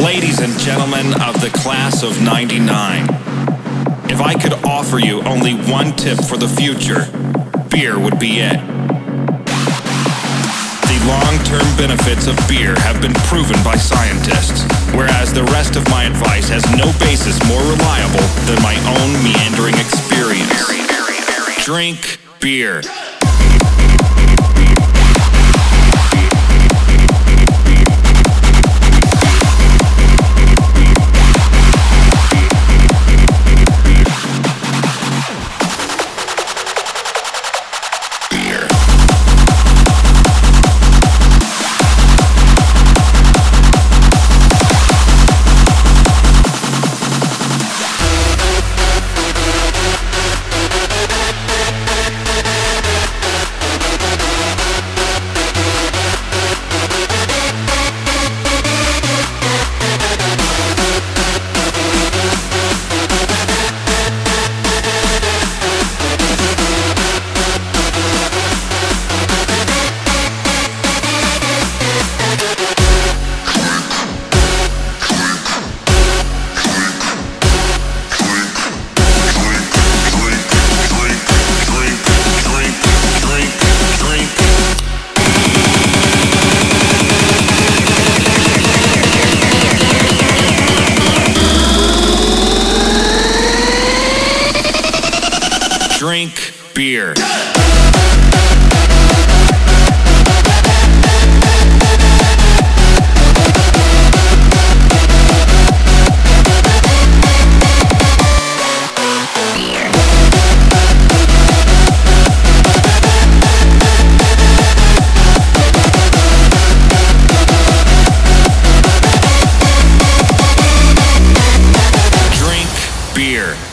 Ladies and gentlemen of the class of '99, if I could offer you only one tip for the future, beer would be it. The long-term benefits of beer have been proven by scientists, whereas the rest of my advice has no basis more reliable than my own meandering experience. Drink beer. Drink beer. Drink beer.